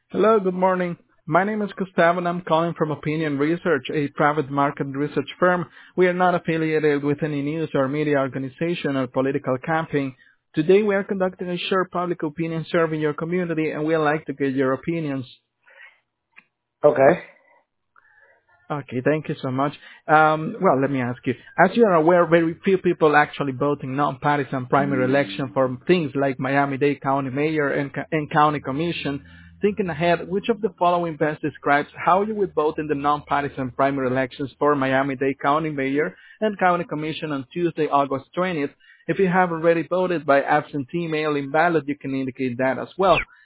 Hello, good morning. My name is Gustavo and I'm calling from Opinion Research, a private market research firm. We are not affiliated with any news or media organization or political campaign. Today we are conducting a short public opinion survey in your community and we'd like to get your opinions. Okay. Okay, thank you so much. Well, let me ask you. As you are aware, very few people actually vote in non-partisan primary election for things like Miami-Dade County Mayor and County Commission. Thinking ahead, which of the following best describes how you would vote in the non-partisan primary elections for Miami-Dade County Mayor and County Commission on Tuesday, August 20th? If you have already voted by absentee mail-in ballot, you can indicate that as well.